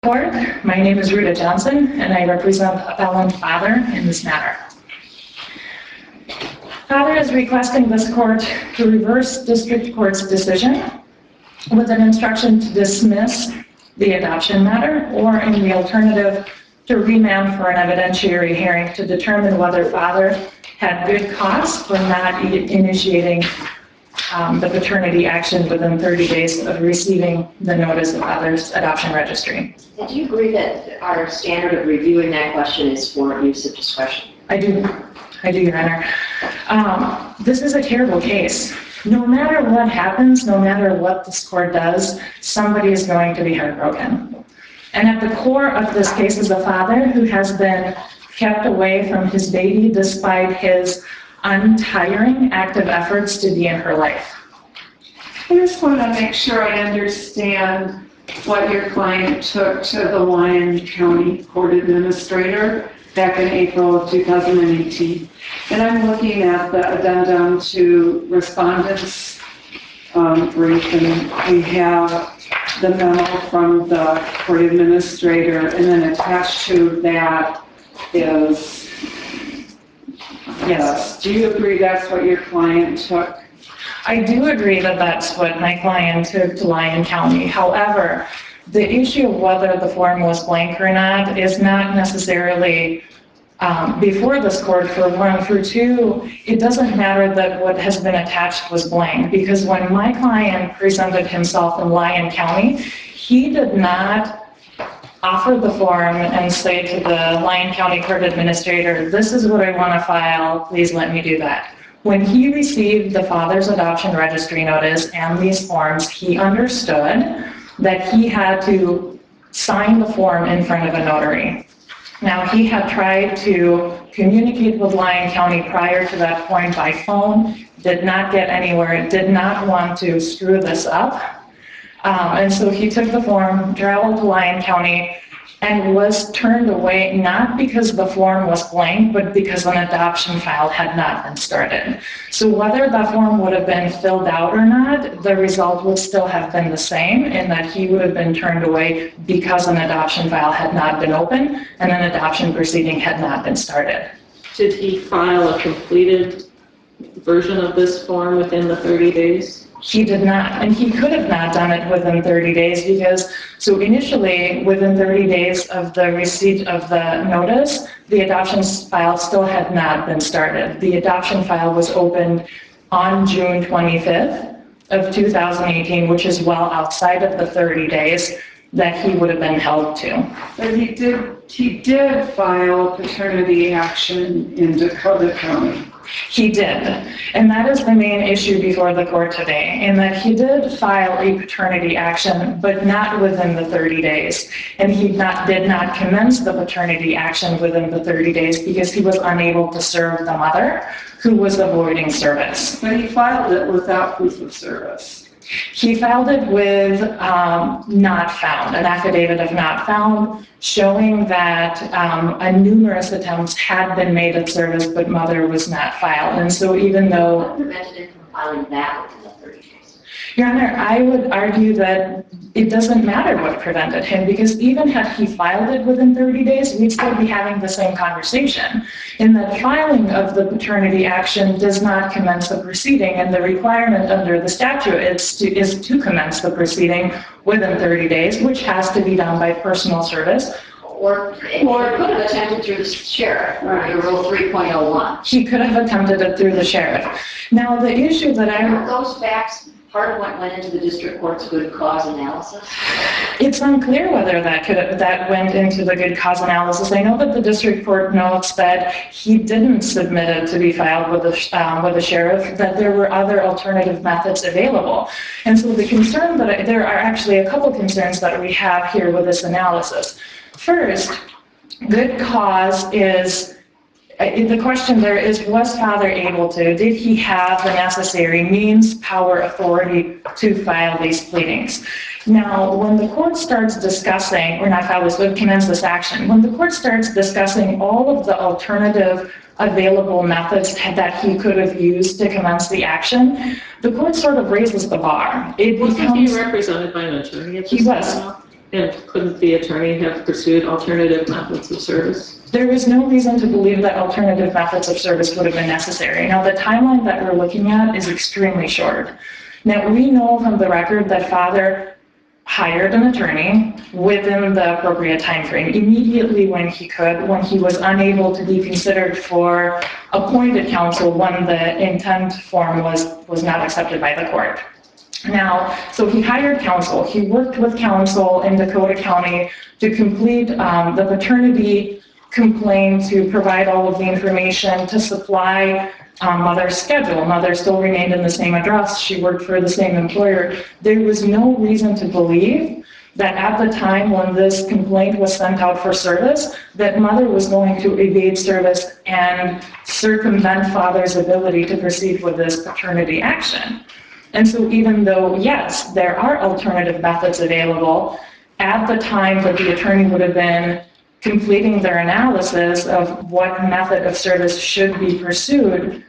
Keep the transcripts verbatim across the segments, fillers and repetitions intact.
Court. My name is Ruta Johnson, and I represent appellant father in this matter. Father is requesting this court to reverse district court's decision with an instruction to dismiss the adoption matter, or in the alternative, to remand for an evidentiary hearing to determine whether father had good cause for not initiating um, the paternity action within thirty days of receiving the notice of father's adoption registry. And do you agree that our standard of reviewing that question is for abuse of discretion? I do. I do, Your Honor. Um, this is a terrible case. No matter what happens, no matter what this court does, somebody is going to be heartbroken. And at the core of this case is a father who has been kept away from his baby despite his untiring active efforts to be in her life. I just want to make sure I understand what your client took to the Lyon County Court Administrator back in April of two thousand eighteen. And I'm looking at the addendum to respondents' um, brief, and we have the memo from the court administrator, and then attached to that is, yes, do you agree that's what your client took? I do agree that that's what my client took to Lyon County. However, the issue of whether the form was blank or not is not necessarily um, before this court, for one. For two, it doesn't matter that what has been attached was blank, because when my client presented himself in Lyon County, he did not offer the form and say to the Lyon County Court Administrator, this is what I want to file, please let me do that. When he received the father's adoption registry notice and these forms, he understood that he had to sign the form in front of a notary. Now, he had tried to communicate with Lyon County prior to that point by phone, did not get anywhere, did not want to screw this up. Um, and so he took the form, traveled to Lyon County, and was turned away, not because the form was blank, but because an adoption file had not been started. So whether that form would have been filled out or not, the result would still have been the same, in that he would have been turned away because an adoption file had not been opened and an adoption proceeding had not been started. Did he file a completed version of this form within the thirty days? He did not, and he could have not done it within thirty days because, so initially, within thirty days of the receipt of the notice, the adoption file still had not been started. The adoption file was opened on June twenty-fifth of two thousand eighteen, which is well outside of the thirty days that he would have been held to. But he did, he did file paternity action in Dakota County. He did, and that is the main issue before the court today, in that he did file a paternity action, but not within the thirty days. And he not, did not commence the paternity action within the thirty days because he was unable to serve the mother, who was avoiding service. But he filed it without proof of service. He filed it with um, not found, an affidavit of not found, showing that um, a numerous attempts had been made at service, but mother was not filed. And so even though... What prevented him from filing that within the thirty days? Your Honor, I would argue that it doesn't matter what prevented him, because even had he filed it within thirty days, we'd still be having the same conversation. In that filing of the paternity action does not commence the proceeding, and the requirement under the statute is to, is to commence the proceeding within thirty days, which has to be done by personal service. Or, or could have attempted through the sheriff, right, Rule three point oh one. He could have attempted it through the sheriff. Now, the issue that I... Are those facts part of what went into the district court's good cause analysis? It's unclear whether that could have, that went into the good cause analysis. I know that the district court notes that he didn't submit it to be filed with the, um, with the sheriff, that there were other alternative methods available. And so the concern that I, there are actually a couple concerns that we have here with this analysis. First, good cause is, the question there is, was father able to, did he have the necessary means, power, authority to file these pleadings? Now, when the court starts discussing, or not file this, but commence this action, when the court starts discussing all of the alternative available methods that he could have used to commence the action, the court sort of raises the bar. It Wasn't becomes, he represented by an attorney at this he was. time? And couldn't the attorney have pursued alternative methods of service? There is no reason to believe that alternative methods of service would have been necessary. Now, the timeline that we're looking at is extremely short. Now, we know from the record that father hired an attorney within the appropriate time frame, immediately when he could, when he was unable to be considered for appointed counsel when the intent form was, was not accepted by the court. Now, so he hired counsel. He worked with counsel in Dakota County to complete um, the paternity complaint, to provide all of the information, to supply um, mother's schedule. Mother still remained in the same address. She worked for the same employer. There was no reason to believe that at the time when this complaint was sent out for service, that mother was going to evade service and circumvent father's ability to proceed with this paternity action. And so even though, yes, there are alternative methods available, at the time that the attorney would have been completing their analysis of what method of service should be pursued,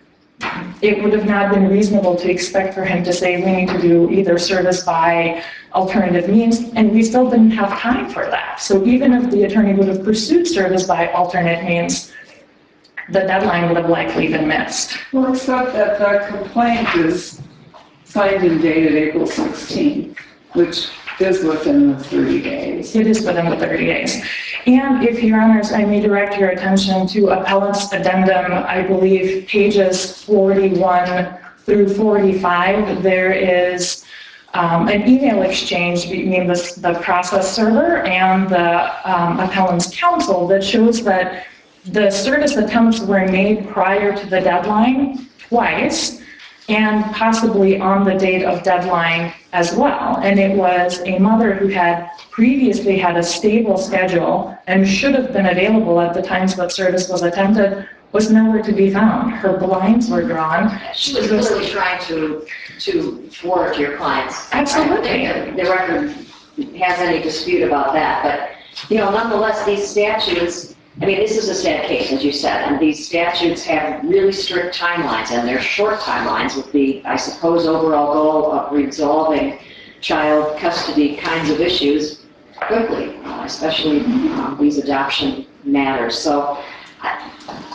it would have not been reasonable to expect for him to say, we need to do either service by alternative means, and we still didn't have time for that. So even if the attorney would have pursued service by alternate means, the deadline would have likely been missed. Well, except that the complaint is signed and dated April sixteenth, which is within the thirty days. It is within the thirty days. And if your honors, I may direct your attention to appellant's addendum, I believe pages forty-one through forty-five, there is um, an email exchange between the, the process server and the um, appellant's counsel that shows that the service attempts were made prior to the deadline twice, and possibly on the date of deadline as well. And it was a mother who had previously had a stable schedule and should have been available at the times that service was attempted, was nowhere to be found. Her blinds were drawn. She was clearly trying to, to thwart your clients. Absolutely. I don't think the record has any dispute about that, but, you know, nonetheless, these statutes, I mean, this is a sad case, as you said, and these statutes have really strict timelines, and they're short timelines with the, I suppose, overall goal of resolving child custody kinds of issues quickly, uh, especially um, these adoption matters. So I,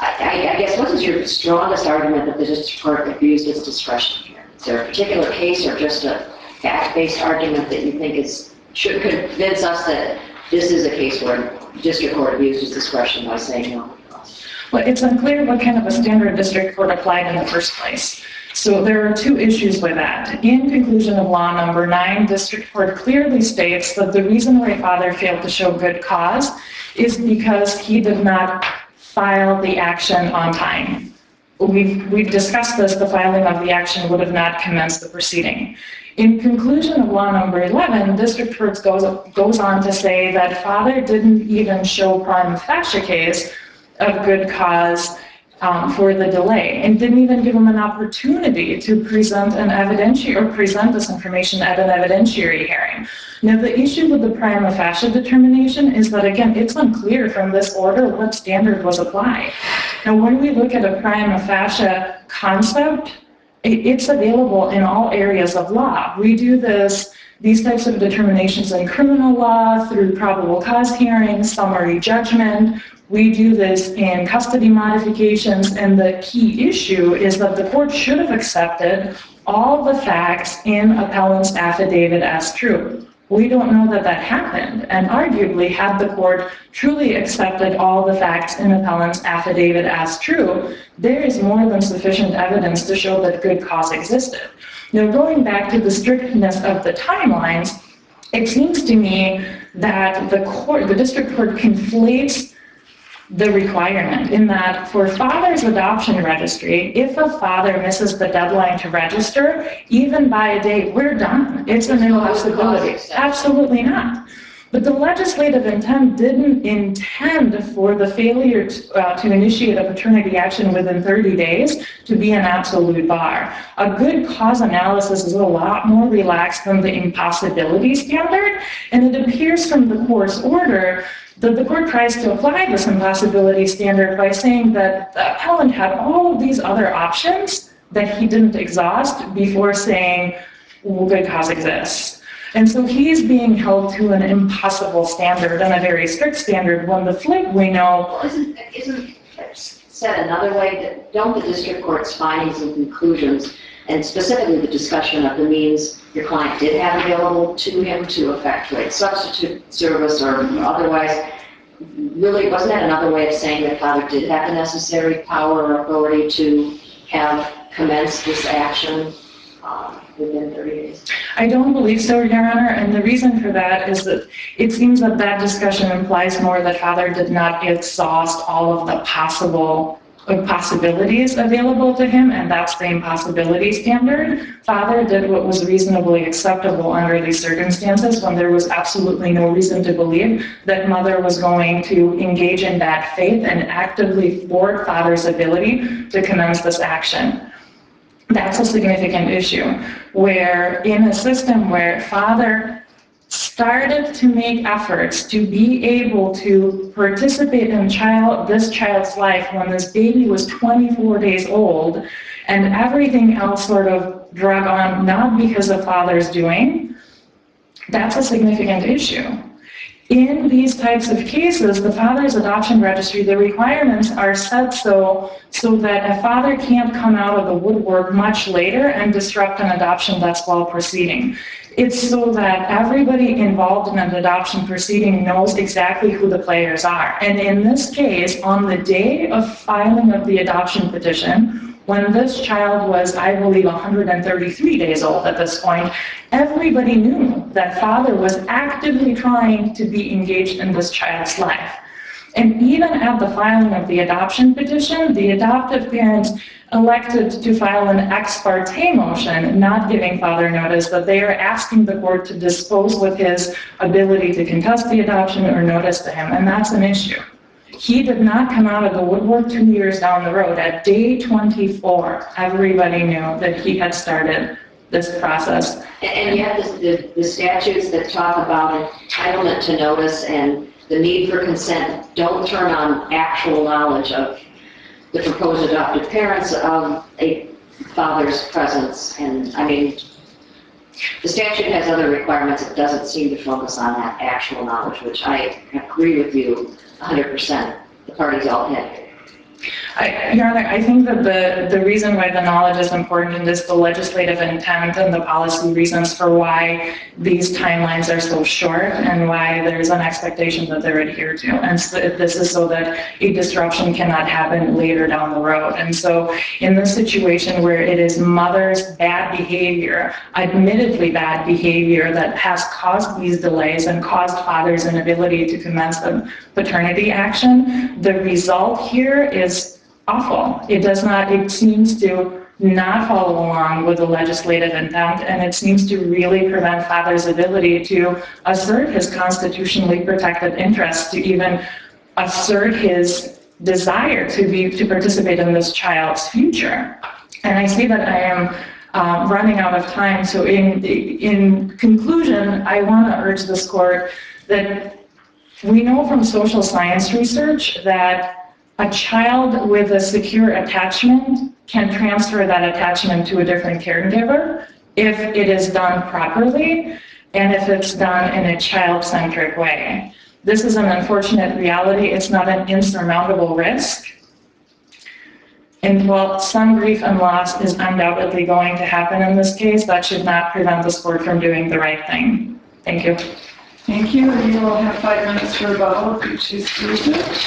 I, I guess what is your strongest argument that the district court abused its discretion here? Is there a particular case or just a fact-based argument that you think is should convince us that this is a case where district court abused its discretion by saying no? Well, it's unclear what kind of a standard district court applied in the first place. So there are two issues with that. In conclusion of law number nine, district court clearly states that the reason why father failed to show good cause is because he did not file the action on time. We've, we've discussed this, the filing of the action would have not commenced the proceeding. In conclusion of law number eleven, district court goes, goes on to say that father didn't even show prima facie case of good cause um, for the delay, and didn't even give him an opportunity to present an evidentiary or present this information at an evidentiary hearing. Now, the issue with the prima facie determination is that, again, it's unclear from this order what standard was applied. Now, when we look at a prima facie concept, it's available in all areas of law. We do this, these types of determinations in criminal law through probable cause hearings, summary judgment. We do this in custody modifications, and the key issue is that the court should have accepted all the facts in appellant's affidavit as true. We don't know that that happened, and arguably, had the court truly accepted all the facts in appellant's affidavit as true, there is more than sufficient evidence to show that good cause existed. Now, going back to the strictness of the timelines, it seems to me that the court, the district court conflates the requirement in that for father's adoption registry, if a father misses the deadline to register, even by a date, we're done. It's an impossibility. Absolutely not. But the legislative intent didn't intend for the failure to, uh, to initiate a paternity action within thirty days to be an absolute bar. A good cause analysis is a lot more relaxed than the impossibility standard, and it appears from the court's order that the court tries to apply this impossibility standard by saying that the appellant had all of these other options that he didn't exhaust before saying, well, good cause exists. And so he's being held to an impossible standard and a very strict standard, when the flip we know. Well, isn't, isn't, said another way, that don't the district court's findings and conclusions, and specifically the discussion of the means your client did have available to him to effectuate substitute service or otherwise, really, wasn't that another way of saying that father did have the necessary power or authority to have commenced this action uh, within thirty days? I don't believe so, Your Honor, and the reason for that is that it seems that that discussion implies more that father did not exhaust all of the possible uh, possibilities available to him, and that's the impossibility standard. Father did what was reasonably acceptable under these circumstances when there was absolutely no reason to believe that mother was going to engage in bad faith and actively thwart father's ability to commence this action. That's a significant issue, where in a system where father started to make efforts to be able to participate in child, this child's life when this baby was twenty-four days old, and everything else sort of drug on, not because of father's doing, that's a significant issue. In these types of cases, the father's adoption registry, the requirements are set so, so that a father can't come out of the woodwork much later and disrupt an adoption that's while proceeding. It's so that everybody involved in an adoption proceeding knows exactly who the players are. And in this case, on the day of filing of the adoption petition, when this child was, I believe, one hundred thirty-three days old at this point, everybody knew that father was actively trying to be engaged in this child's life. And even at the filing of the adoption petition, the adoptive parents elected to file an ex parte motion, not giving father notice, that they are asking the court to dispose with his ability to contest the adoption or notice to him, and that's an issue. He did not come out of the woodwork two years down the road. At day twenty-four, everybody knew that he had started this process. And, and yet the, the, the statutes that talk about entitlement to notice and the need for consent don't turn on actual knowledge of the proposed adoptive parents of a father's presence. And I mean, the statute has other requirements. It doesn't seem to focus on that actual knowledge, which I agree with you one hundred percent. The parties all had. I, Your Honor, I think that the, the reason why the knowledge is important is the legislative intent and the policy reasons for why these timelines are so short and why there's an expectation that they're adhered to. And so this is so that a disruption cannot happen later down the road. And so in this situation where it is mother's bad behavior, admittedly bad behavior, that has caused these delays and caused father's inability to commence the paternity action, the result here is awful. It does not, it seems to not follow along with the legislative intent, and it seems to really prevent father's ability to assert his constitutionally protected interests, to even assert his desire to be, to participate in this child's future. And I see that I am um, running out of time, so in, in conclusion, I want to urge this court that we know from social science research that a child with a secure attachment can transfer that attachment to a different caregiver if it is done properly and if it's done in a child-centric way. This is an unfortunate reality. It's not an insurmountable risk. And while some grief and loss is undoubtedly going to happen in this case, that should not prevent this court from doing the right thing. Thank you. Thank you, and you will have five minutes for rebuttal if you choose to use it.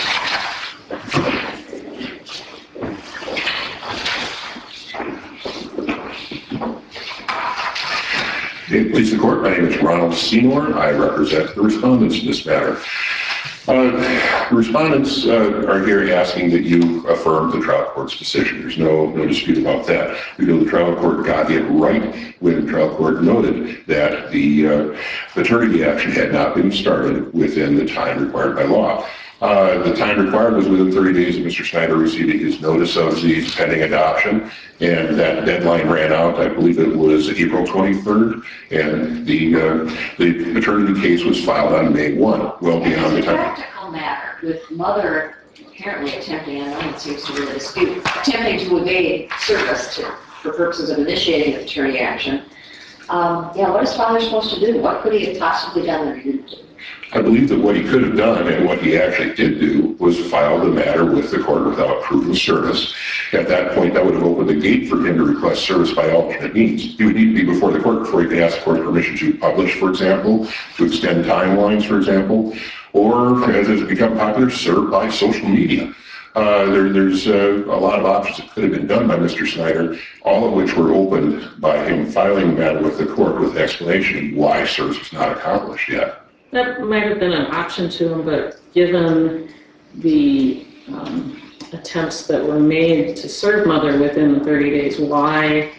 Please the court. My name is Ronald Seymour. I represent the respondents in this matter. Uh, the respondents uh, are here asking that you affirm the trial court's decision. There's no, no dispute about that. We know the trial court got it right when the trial court noted that the uh, paternity action had not been started within the time required by law. Uh, the time required was within thirty days of Mister Snyder receiving his notice of the pending adoption, and that deadline ran out, I believe it was April twenty-third, and the uh, the paternity case was filed on May first, well beyond the time. As a practical matter, with mother apparently attempting, and no one seems to really dispute, attempting to evade service to, for purposes of initiating the paternity action, Um, yeah, what is father supposed to do? What could he have possibly done that he didn't do? I believe that what he could have done and what he actually did do was file the matter with the court without proof of service. At that point, that would have opened the gate for him to request service by alternate means. He would need to be before the court before he could ask the court permission to publish, for example, to extend timelines, for example, or, as has become popular, serve by social media. Uh, there, there's uh, a lot of options that could have been done by Mister Snyder, all of which were opened by him filing the matter with the court with explanation why service was not accomplished yet. That might have been an option to him, but given the um, attempts that were made to serve mother within the thirty days, why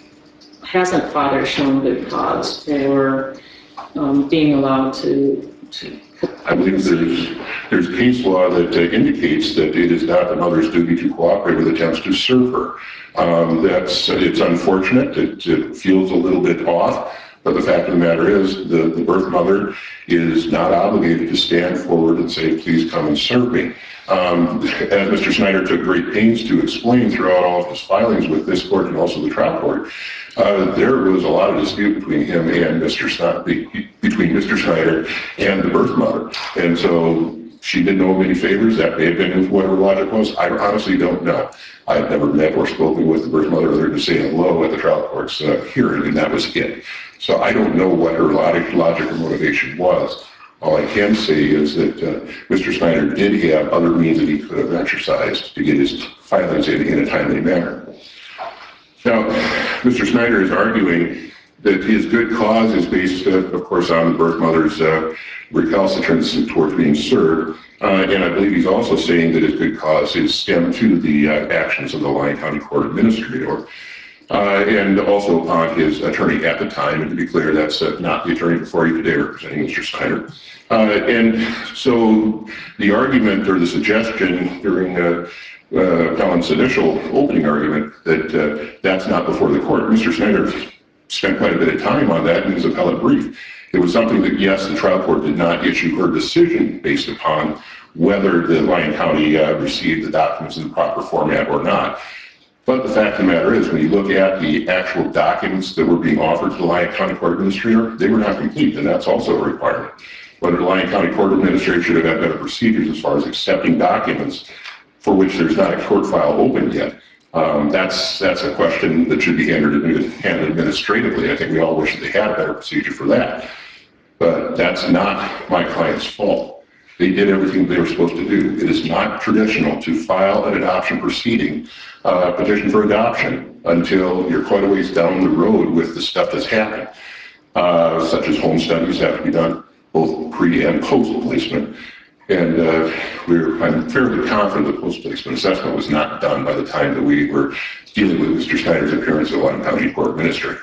hasn't father shown good cause for um, being allowed to, to... I believe there's, there's case law that uh, indicates that it is not the mother's duty to cooperate with attempts to serve her. Um, that's, it's unfortunate, it, it feels a little bit off. But the fact of the matter is, the, the birth mother is not obligated to stand forward and say, please come and serve me. Um, as Mister Snyder took great pains to explain throughout all of his filings with this court and also the trial court, uh, there was a lot of dispute between him and Mister Snyder, between Mister Snyder and the birth mother. And so she didn't owe him any favors. That may have been what her logic was. I honestly don't know. I've never met or spoken with the birth mother other than to say hello at the trial court's uh, hearing, and that was it. So I don't know what her logic, logic or motivation was. All I can say is that uh, Mister Snyder did have other means that he could have exercised to get his filings in in a timely manner. Now, Mister Snyder is arguing that his good cause is based, uh, of course, on the birth mother's uh, recalcitrance towards being served. Uh, and I believe he's also saying that his good cause is stemmed to the uh, actions of the Lyon County Court Administrator. Uh, and also upon his attorney at the time, and to be clear, that's uh, not the attorney before you today representing Mister Snyder. Uh, and so the argument or the suggestion during uh, uh, Appellant's initial opening argument that uh, that's not before the court, Mister Snyder spent quite a bit of time on that in his appellate brief. It was something that, yes, the trial court did not issue her decision based upon whether the Lyon County uh, received the documents in the proper format or not. But the fact of the matter is, when you look at the actual documents that were being offered to the Lyon County Court Administrator, they were not complete, and that's also a requirement. Whether the Lyon County Court Administrator should have had better procedures as far as accepting documents for which there's not a court file open yet. Um, that's that's a question that should be handled, handled administratively. I think we all wish that they had a better procedure for that. But that's not my client's fault. They did everything they were supposed to do. It is not traditional to file an adoption proceeding, uh, petition for adoption, until you're quite a ways down the road with the stuff that's happening, uh, such as home studies have to be done, both pre and post placement. And uh, we're, I'm fairly confident the post placement assessment was not done by the time that we were dealing with Mister Snyder's appearance at the Lyon County Court Administrator.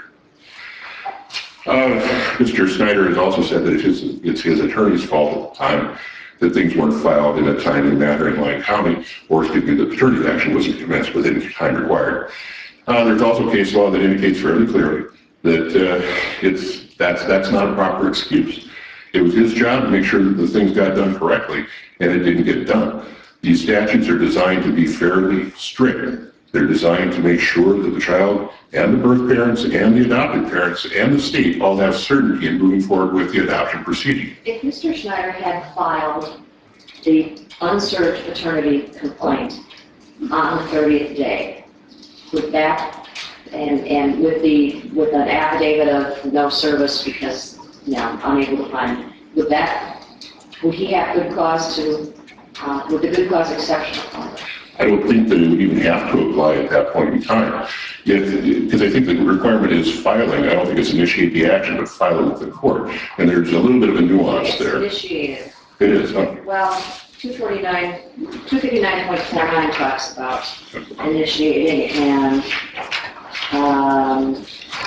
Uh, Mister Snyder has also said that it's his, it's his attorney's fault at the time that things weren't filed in a timely manner in Lyon County, or excuse me, the paternity action wasn't commenced within the time required. Uh, there's also case law that indicates fairly clearly that uh, it's that's that's not a proper excuse. It was his job to make sure that the things got done correctly, and it didn't get done. These statutes are designed to be fairly strict. They're designed to make sure that the child and the birth parents and the adopted parents and the state all have certainty in moving forward with the adoption proceeding. If Mister Snyder had filed the unserved paternity complaint on the thirtieth day, with that, and, and with the, with an affidavit of no service because, you know, unable to find, would that, would he have good cause to, uh, would the good cause exception apply? I don't think that it would even have to apply at that point in time. Because I think the requirement is filing. I don't think it's initiate the action, but file it with the court. And there's a little bit of a nuance It's there. initiated. It is, huh? Well, two forty-nine, two fifty-nine point four nine talks about initiating and, um,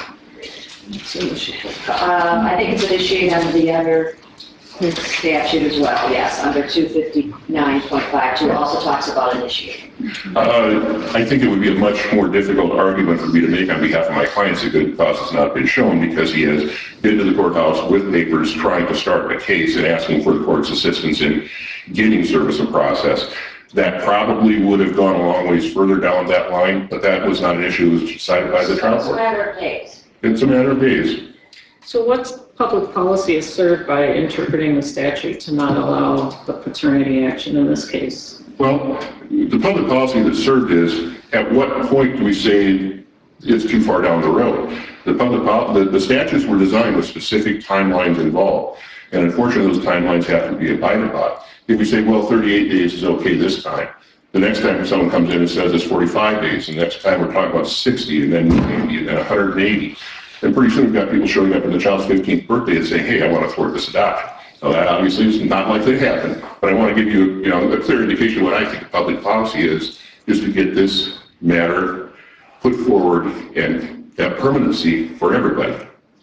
uh, I think it's initiated under the other statute as well, yes, under two fifty-nine point five two also talks about initiating. Uh, I think it would be a much more difficult argument for me to make on behalf of my clients that good cause has not been shown because he has been to the courthouse with papers trying to start a case and asking for the court's assistance in getting service of process. That probably would have gone a long ways further down that line, but that was not an issue that was decided by the trial It's a court. matter of days. It's a matter of days. So what public policy is served by interpreting the statute to not allow the paternity action in this case? Well, the public policy that's served is, at what point do we say it's too far down the road? The public, pol- the, the statutes were designed with specific timelines involved, and unfortunately those timelines have to be abided by. If we say, well, thirty-eight days is okay this time, the next time someone comes in and says it's forty-five days, and the next time we're talking about sixty, and then ninety, and then one hundred eighty, and pretty soon we've got people showing up on the child's fifteenth birthday and saying, hey, I want to thwart this adoption. Now that obviously is not likely to happen, but I want to give you, you know, a clear indication of what I think public policy is, is to get this matter put forward and have permanency for everybody.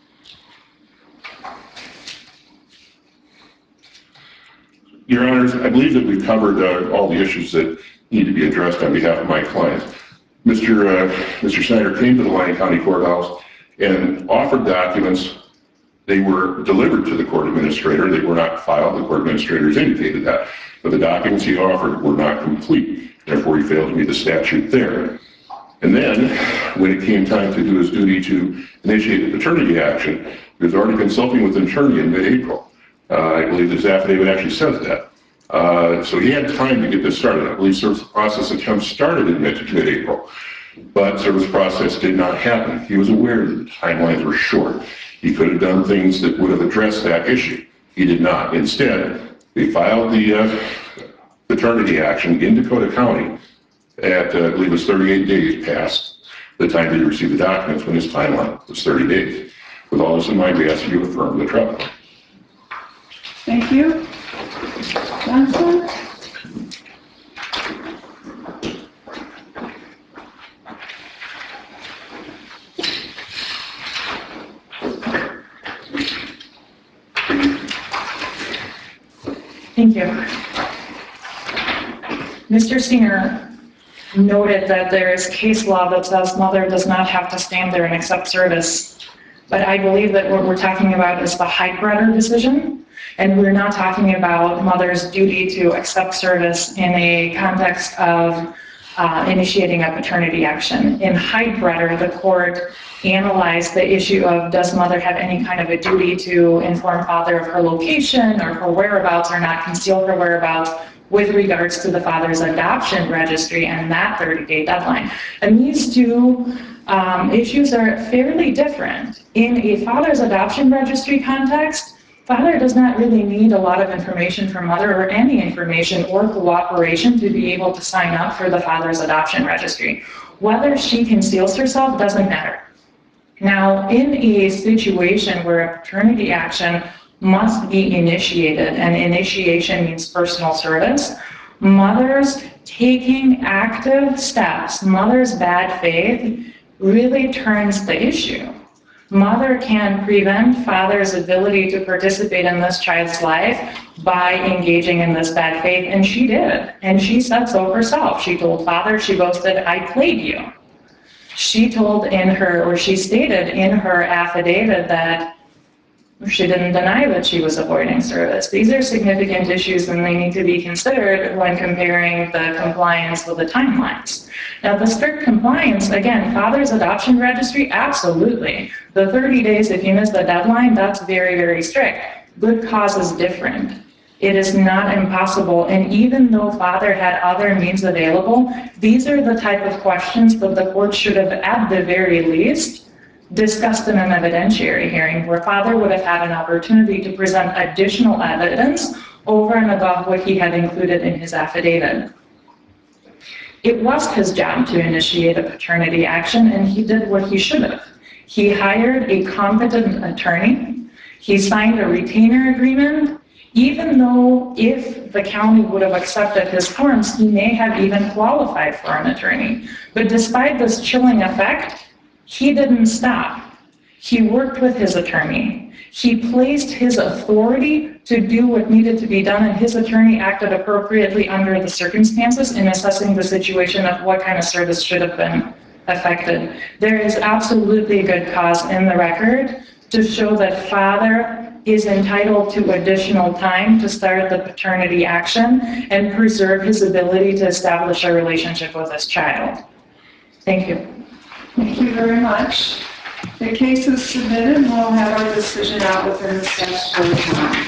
Your Honors, I believe that we've covered uh, all the issues that need to be addressed on behalf of my client. Mister Uh, Mister Snyder came to the Lyon County Courthouse and offered documents. They were delivered to the court administrator. They were not filed. The court administrator has indicated that. But the documents he offered were not complete. Therefore, he failed to meet the statute there. And then, when it came time to do his duty to initiate the paternity action, he was already consulting with an attorney in mid-April. Uh, I believe this affidavit actually says that. Uh, so he had time to get this started. I believe service process attempt started in mid- mid-April. But service process did not happen. He was aware that the timelines were short. He could have done things that would have addressed that issue. He did not. Instead, they filed the uh, paternity action in Dakota County at, uh, I believe it was thirty-eight days past the time that he received the documents, when his timeline was thirty days. With all this in mind, we ask you to affirm the trial. Thank you. Johnson? Thank you. Mister Singer noted that there is case law that says mother does not have to stand there and accept service. But I believe that what we're talking about is the Heidbreder decision, and we're not talking about mother's duty to accept service in a context of uh, initiating a paternity action. In Heidbreder, the court analyzed the issue of, does mother have any kind of a duty to inform father of her location or her whereabouts, or not conceal her whereabouts with regards to the father's adoption registry and that thirty-day deadline. And these two um, issues are fairly different. In a father's adoption registry context, father does not really need a lot of information from mother, or any information or cooperation, to be able to sign up for the father's adoption registry. Whether she conceals herself doesn't matter. Now, in a situation where a paternity action must be initiated, and initiation means personal service, mothers taking active steps, mother's bad faith really turns the issue. Mother can prevent father's ability to participate in this child's life by engaging in this bad faith, and she did. And she said so herself. She told father, she boasted, I played you. She told in her, or she stated in her affidavit that she didn't deny that she was avoiding service. These are significant issues, and they need to be considered when comparing the compliance with the timelines. Now, the strict compliance, again, father's adoption registry, absolutely. The thirty days, if you miss the deadline, that's very, very strict. Good cause is different. It is not impossible, and even though father had other means available, these are the type of questions that the court should have, at the very least, discussed in an evidentiary hearing, where father would have had an opportunity to present additional evidence over and above what he had included in his affidavit. It was his job to initiate a paternity action, and he did what he should have. He hired a competent attorney. He signed a retainer agreement. Even though if the county would have accepted his terms, he may have even qualified for an attorney. But despite this chilling effect, he didn't stop. He worked with his attorney. He placed his authority to do what needed to be done, and his attorney acted appropriately under the circumstances in assessing the situation of what kind of service should have been affected. There is absolutely good cause in the record to show that father is entitled to additional time to start the paternity action and preserve his ability to establish a relationship with his child. Thank you. Thank you very much. The case is submitted and we'll have our decision out within the statutory time.